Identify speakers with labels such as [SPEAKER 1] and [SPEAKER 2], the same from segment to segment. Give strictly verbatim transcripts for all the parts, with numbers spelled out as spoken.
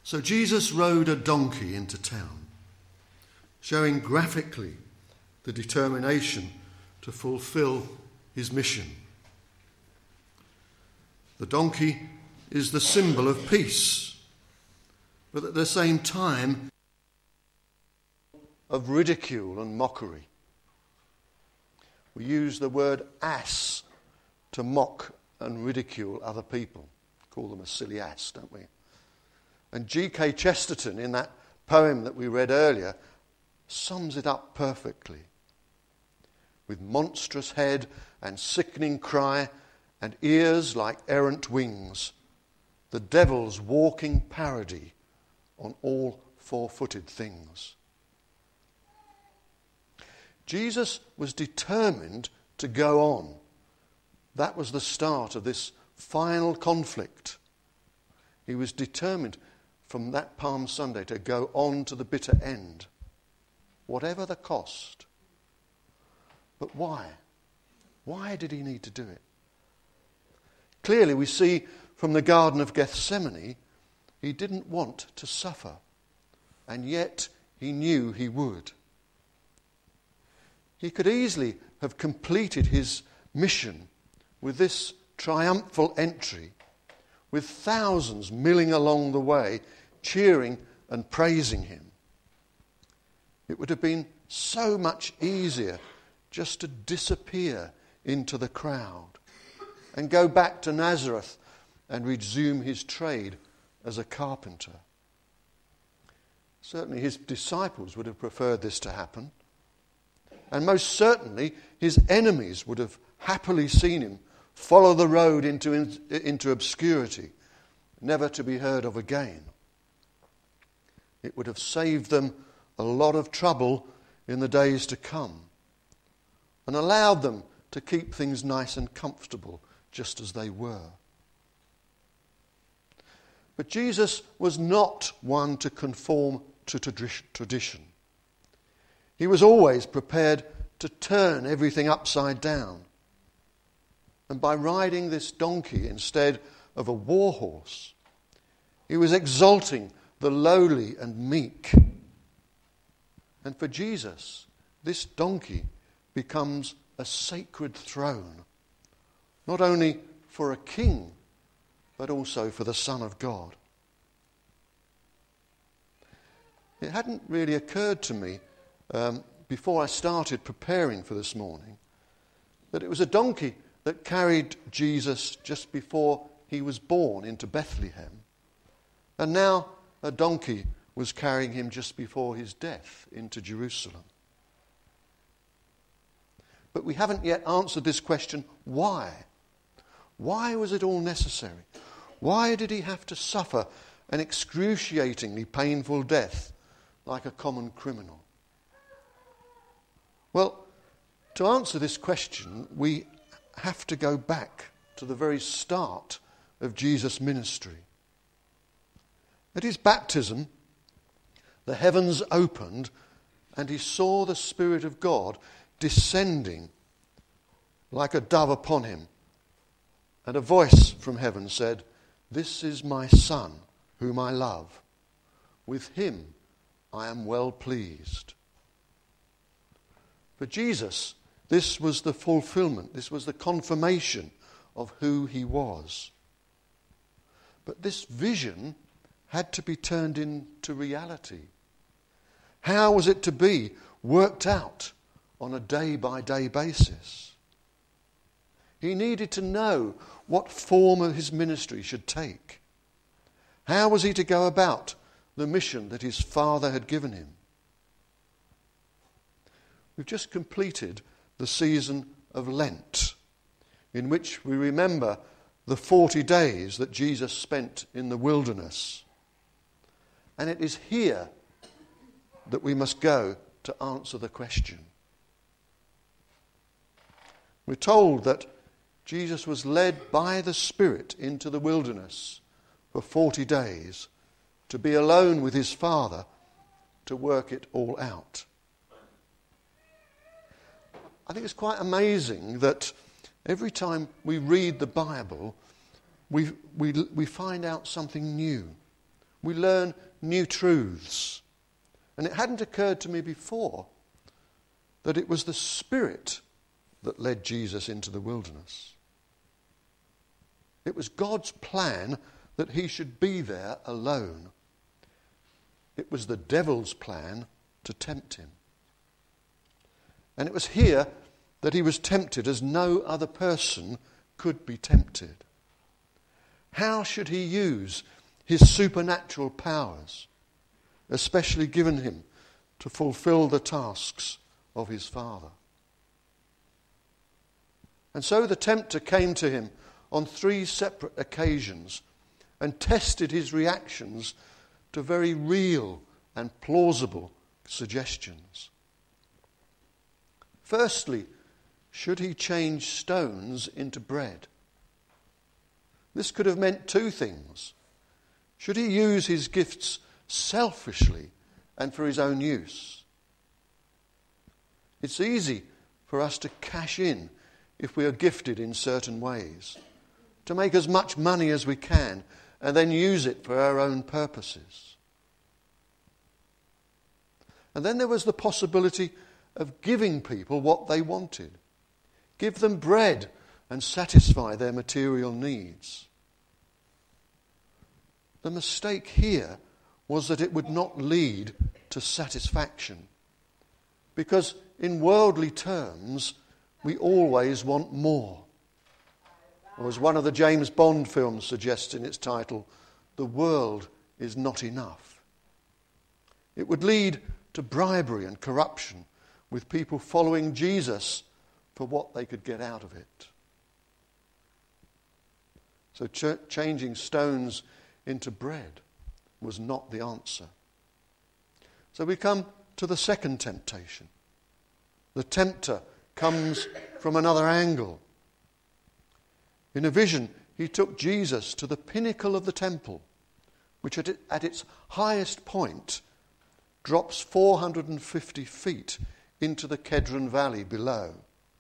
[SPEAKER 1] So Jesus rode a donkey into town, showing graphically the determination to fulfill his mission. The donkey is the symbol of peace, but at the same time of ridicule and mockery. We use the word ass to mock and ridicule other people. Call them a silly ass, don't we? And G K Chesterton, in that poem that we read earlier, sums it up perfectly. With monstrous head and sickening cry and ears like errant wings, the devil's walking parody on all four-footed things. Jesus was determined to go on. That was the start of this final conflict. He was determined from that Palm Sunday to go on to the bitter end, whatever the cost. But why? Why did he need to do it? Clearly, we see from the Garden of Gethsemane, he didn't want to suffer, and yet he knew he would. He could easily have completed his mission with this triumphal entry, with thousands milling along the way, cheering and praising him. It would have been so much easier just to disappear into the crowd and go back to Nazareth and resume his trade as a carpenter. Certainly his disciples would have preferred this to happen. And most certainly his enemies would have happily seen him follow the road into, into obscurity, never to be heard of again. It would have saved them a lot of trouble in the days to come and allowed them to keep things nice and comfortable just as they were. But Jesus was not one to conform to tradition. He was always prepared to turn everything upside down. And by riding this donkey instead of a war horse, he was exalting the lowly and meek. And for Jesus, this donkey becomes a sacred throne, not only for a king, but also for the Son of God. It hadn't really occurred to me um, before I started preparing for this morning that it was a donkey that carried Jesus just before he was born into Bethlehem. And now a donkey was carrying him just before his death into Jerusalem. But we haven't yet answered this question, why? Why was it all necessary? Why did he have to suffer an excruciatingly painful death like a common criminal? Well, to answer this question, we have to go back to the very start of Jesus' ministry. At his baptism, the heavens opened and he saw the Spirit of God descending like a dove upon him. And a voice from heaven said, "This is my Son, whom I love. With him I am well pleased." For Jesus, this was the fulfillment, this was the confirmation of who he was. But this vision had to be turned into reality. How was it to be worked out on a day-by-day basis? He needed to know what form of his ministry should take. How was he to go about the mission that his Father had given him? We've just completed the season of Lent, in which we remember the forty days that Jesus spent in the wilderness. And it is here that we must go to answer the question. We're told that Jesus was led by the Spirit into the wilderness for forty days to be alone with his Father to work it all out. I think it's quite amazing that every time we read the Bible, we, we, we find out something new. we learn new truths. And it hadn't occurred to me before that it was the Spirit that led Jesus into the wilderness. It was God's plan that he should be there alone. It was the devil's plan to tempt him. And it was here that he was tempted as no other person could be tempted. How should he use his supernatural powers, especially given him to fulfill the tasks of his Father? And so the tempter came to him on three separate occasions and tested his reactions to very real and plausible suggestions. Firstly, should he change stones into bread? This could have meant two things. Should he use his gifts selfishly and for his own use? It's easy for us to cash in if we are gifted in certain ways, to make as much money as we can and then use it for our own purposes. And then there was the possibility of giving people what they wanted. Give them bread and satisfy their material needs. The mistake here was that it would not lead to satisfaction, because in worldly terms we always want more. Or as one of the James Bond films suggests in its title, the world is not enough. It would lead to bribery and corruption, with people following Jesus for what they could get out of it. So ch- changing stones into bread was not the answer. So we come to the second temptation. The tempter comes from another angle. In a vision, he took Jesus to the pinnacle of the temple, which at, it, at its highest point drops four hundred fifty feet into the Kedron Valley below.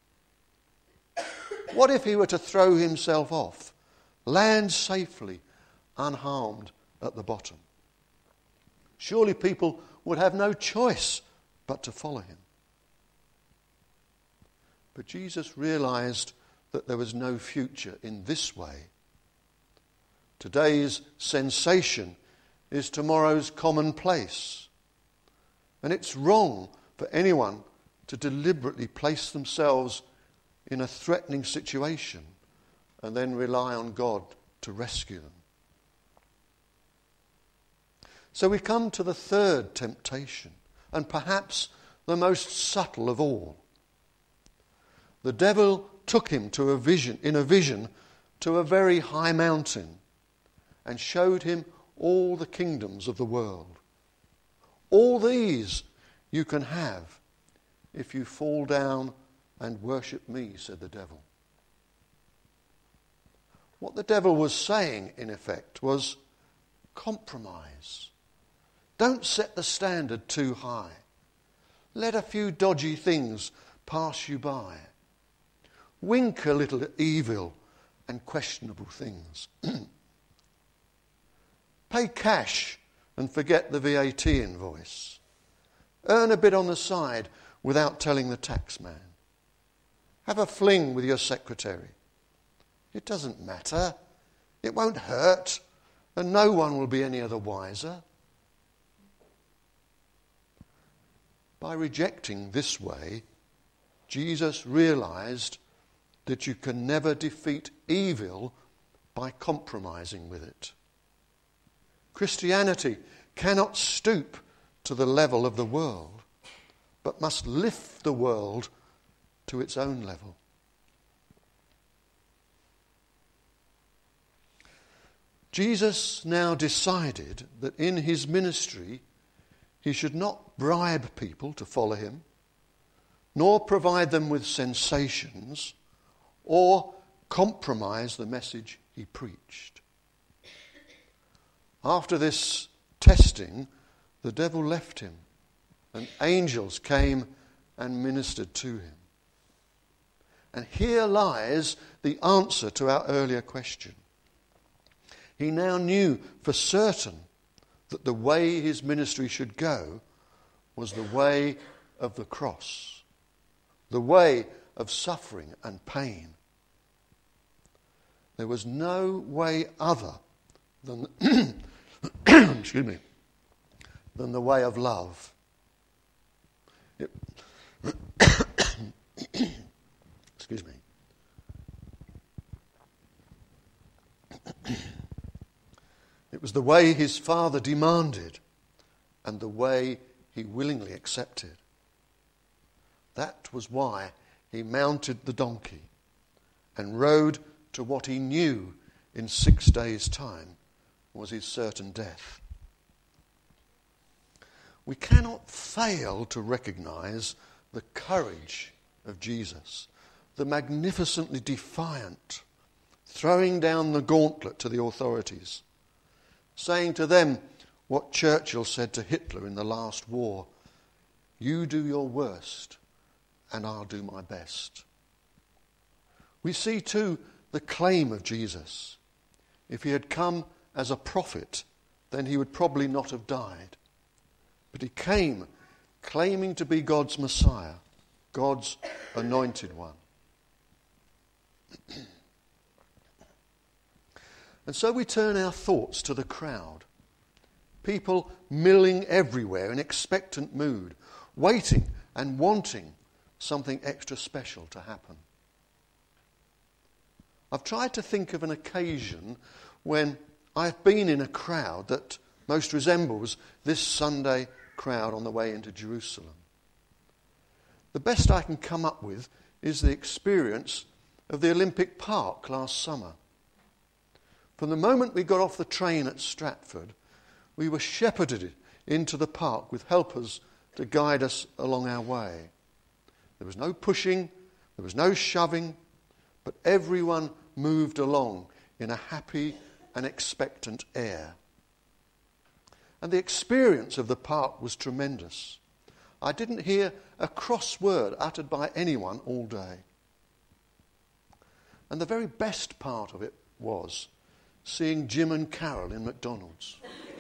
[SPEAKER 1] What if he were to throw himself off, land safely, unharmed at the bottom? Surely people would have no choice but to follow him. But Jesus realized that there was no future in this way. Today's sensation is tomorrow's commonplace. And it's wrong for anyone to deliberately place themselves in a threatening situation and then rely on God to rescue them. So we come to the third temptation, and perhaps the most subtle of all. The devil took him to a vision, in a vision to a very high mountain and showed him all the kingdoms of the world. All these you can have if you fall down and worship me, said the devil. What the devil was saying, in effect, was compromise. Don't set the standard too high. Let a few dodgy things pass you by. Wink a little at evil and questionable things. Pay cash and forget the V A T invoice. Earn a bit on the side without telling the tax man. Have a fling with your secretary. It doesn't matter. It won't hurt, and no one will be any other wiser. By rejecting this way, Jesus realized that you can never defeat evil by compromising with it. Christianity cannot stoop to the level of the world, but must lift the world to its own level. Jesus now decided that in his ministry he should not bribe people to follow him, nor provide them with sensations, or compromise the message he preached. After this testing, the devil left him, and angels came and ministered to him. And here lies the answer to our earlier question. He now knew for certain that the way his ministry should go was the way of the cross, the way of suffering and pain. There was no way other than excuse me, than the way of love. It, excuse me. It was the way his Father demanded and the way he willingly accepted. That was why he mounted the donkey and rode to what he knew in six days' time was his certain death. We cannot fail to recognise the courage of Jesus, the magnificently defiant, throwing down the gauntlet to the authorities, saying to them what Churchill said to Hitler in the last war, "You do your worst and I'll do my best." We see too the claim of Jesus. If he had come as a prophet, then he would probably not have died. But he came claiming to be God's Messiah, God's anointed one. And so we turn our thoughts to the crowd. People milling everywhere in expectant mood, waiting and wanting something extra special to happen. I've tried to think of an occasion when I've been in a crowd that most resembles this Sunday crowd on the way into Jerusalem. The best I can come up with is the experience of the Olympic Park last summer. From the moment we got off the train at Stratford, we were shepherded into the park with helpers to guide us along our way. There was no pushing, there was no shoving, but everyone moved along in a happy and expectant air. And the experience of the park was tremendous. I didn't hear a cross word uttered by anyone all day. And the very best part of it was seeing Jim and Carol in McDonald's.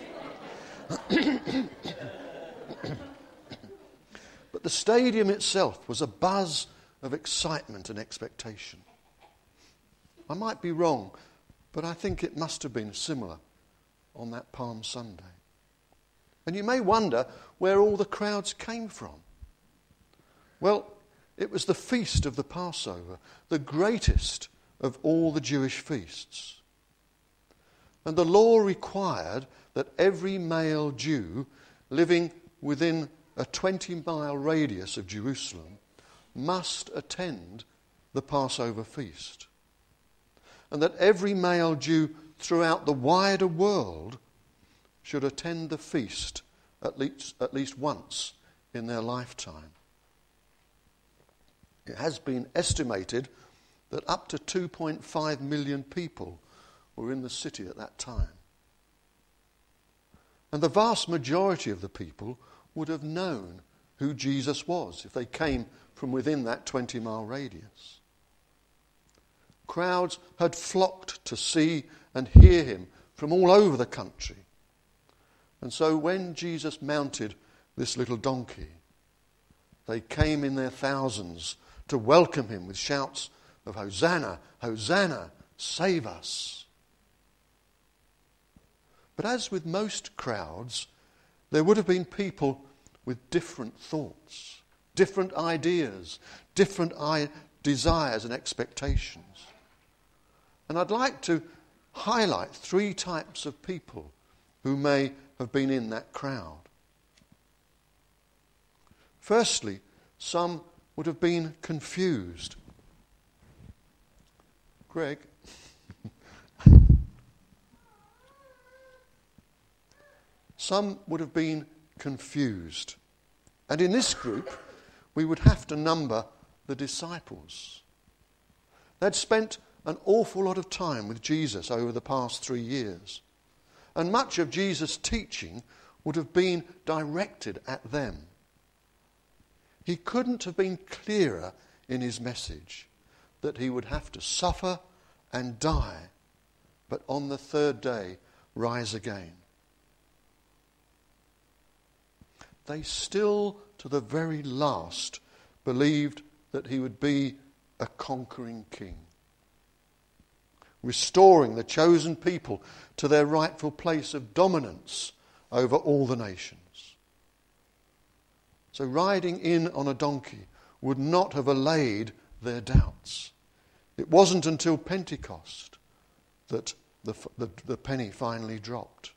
[SPEAKER 1] But the stadium itself was a buzz of excitement and expectation. I might be wrong, but I think it must have been similar on that Palm Sunday. And you may wonder where all the crowds came from. Well, it was the feast of the Passover, the greatest of all the Jewish feasts. And the law required that every male Jew living within a twenty-mile radius of Jerusalem must attend the Passover feast. And that every male Jew throughout the wider world should attend the feast at least, at least once in their lifetime. It has been estimated that up to two point five million people were in the city at that time. And the vast majority of the people would have known who Jesus was if they came from within that twenty-mile radius. Crowds had flocked to see and hear him from all over the country. And so when Jesus mounted this little donkey, they came in their thousands to welcome him with shouts of Hosanna, Hosanna, save us. But as with most crowds, there would have been people with different thoughts, different ideas, different I- desires and expectations. And I'd like to highlight three types of people who may have been in that crowd. Firstly, some would have been confused. Greg? Some would have been confused. And in this group, we would have to number the disciples. They'd spent an awful lot of time with Jesus over the past three years. And much of Jesus' teaching would have been directed at them. He couldn't have been clearer in his message that he would have to suffer and die, but on the third day rise again. they still, to the very last, believed that he would be a conquering king, restoring the chosen people to their rightful place of dominance over all the nations. So riding in on a donkey would not have allayed their doubts. It wasn't until Pentecost that the, the, the penny finally dropped.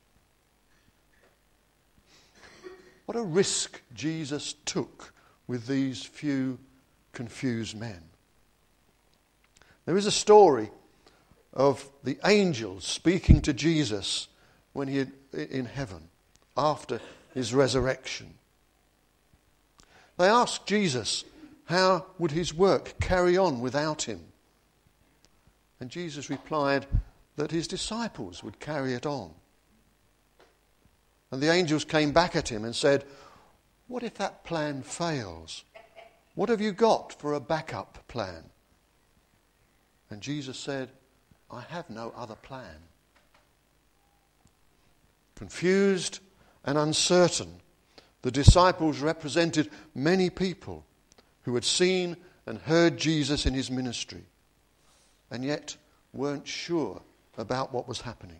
[SPEAKER 1] What a risk Jesus took with these few confused men. There is a story of the angels speaking to Jesus when he had, in heaven after his resurrection. They asked Jesus how would his work carry on without him. And Jesus replied that his disciples would carry it on. And the angels came back at him and said, "What if that plan fails? What have you got for a backup plan?" And Jesus said, "I have no other plan." Confused and uncertain, the disciples represented many people who had seen and heard Jesus in his ministry, and yet weren't sure about what was happening.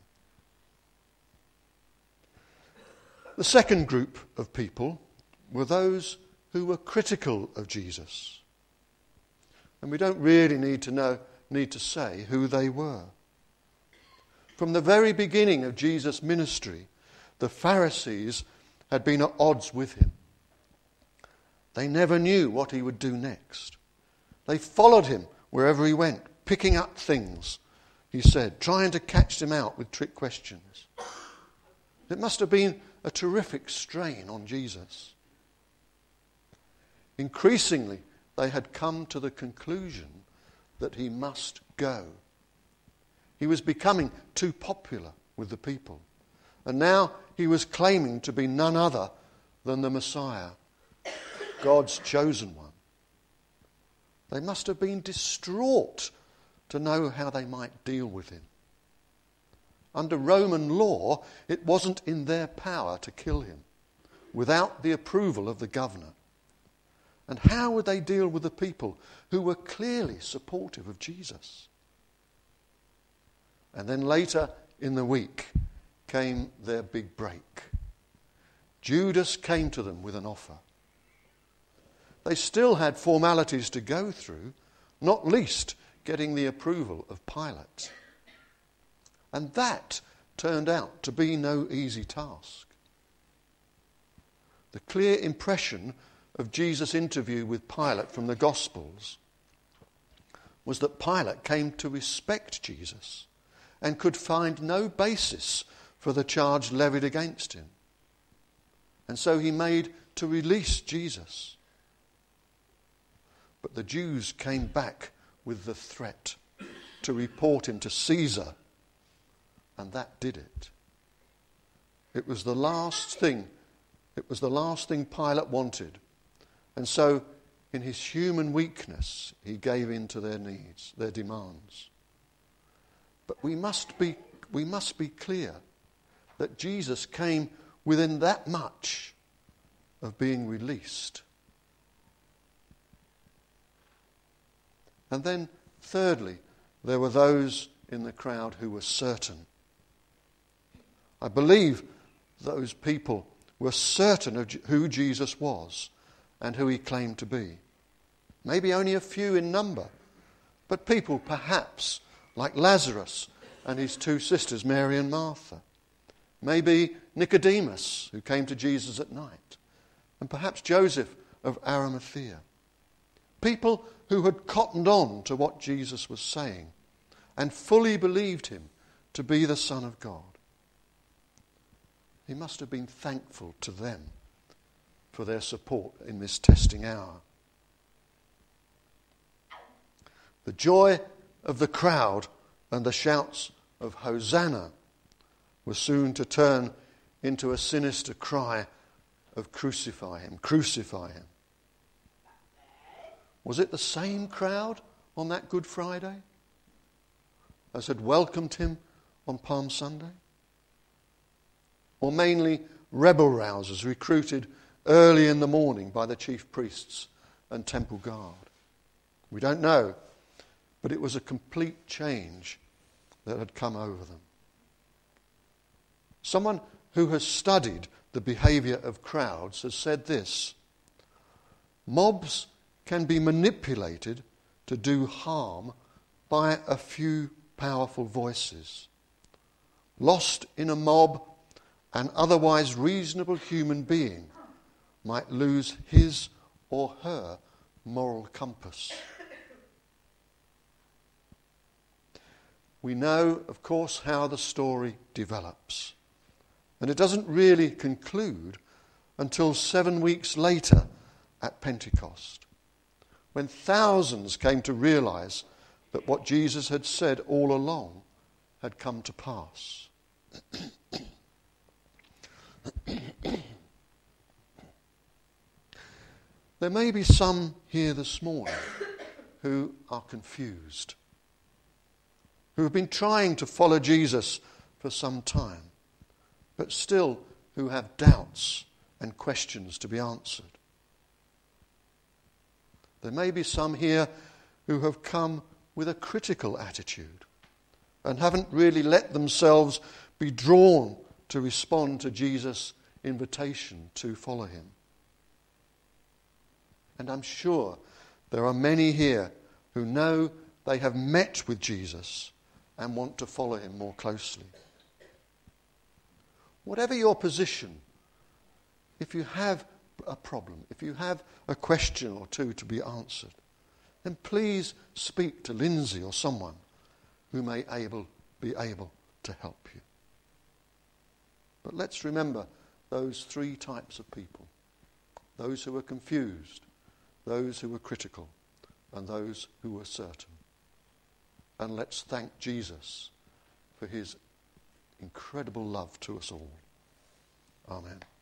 [SPEAKER 1] The second group of people were those who were critical of Jesus. And we don't really need to know, need to say who they were. From the very beginning of Jesus' ministry, the Pharisees had been at odds with him. They never knew what he would do next. They followed him wherever he went, picking up things, he said, trying to catch him out with trick questions. It must have been a terrific strain on Jesus. Increasingly, they had come to the conclusion that he must go. He was becoming too popular with the people. And now he was claiming to be none other than the Messiah, God's chosen one. They must have been distraught to know how they might deal with him. Under Roman law, it wasn't in their power to kill him without the approval of the governor. And how would they deal with the people who were clearly supportive of Jesus? And then later in the week came their big break. Judas came to them with an offer. They still had formalities to go through, not least getting the approval of Pilate. And that turned out to be no easy task. The clear impression of Jesus' interview with Pilate from the Gospels was that Pilate came to respect Jesus and could find no basis for the charge levied against him. And so he made to release Jesus. But the Jews came back with the threat to report him to Caesar, and that did it. It was the last thing, it was the last thing Pilate wanted. And so, in his human weakness, he gave in to their needs, their demands. But we must be, we must be clear that Jesus came within that much of being released. And then, thirdly, there were those in the crowd who were certain. I believe those people were certain of who Jesus was and who he claimed to be. Maybe only a few in number, but people perhaps like Lazarus and his two sisters, Mary and Martha. Maybe Nicodemus, who came to Jesus at night, and perhaps Joseph of Arimathea. People who had cottoned on to what Jesus was saying and fully believed him to be the Son of God. He must have been thankful to them for their support in this testing hour. The joy of the crowd and the shouts of Hosanna were soon to turn into a sinister cry of crucify him, crucify him. Was it the same crowd on that Good Friday as had welcomed him on Palm Sunday? Or mainly rebel rousers recruited early in the morning by the chief priests and temple guard. We don't know, but it was a complete change that had come over them. Someone who has studied the behaviour of crowds has said this: mobs can be manipulated to do harm by a few powerful voices. Lost in a mob, an otherwise reasonable human being might lose his or her moral compass. We know, of course, how the story develops. And it doesn't really conclude until seven weeks later at Pentecost, when thousands came to realize that what Jesus had said all along had come to pass. There may be some here this morning who are confused, who have been trying to follow Jesus for some time, but still who have doubts and questions to be answered. There may be some here who have come with a critical attitude and haven't really let themselves be drawn to respond to Jesus' invitation to follow him. And I'm sure there are many here who know they have met with Jesus and want to follow him more closely. Whatever your position, if you have a problem, if you have a question or two to be answered, then please speak to Lindsay or someone who may able, be able to help you. But let's remember those three types of people: those who are confused, those who were critical, and those who were certain. And let's thank Jesus for his incredible love to us all. Amen.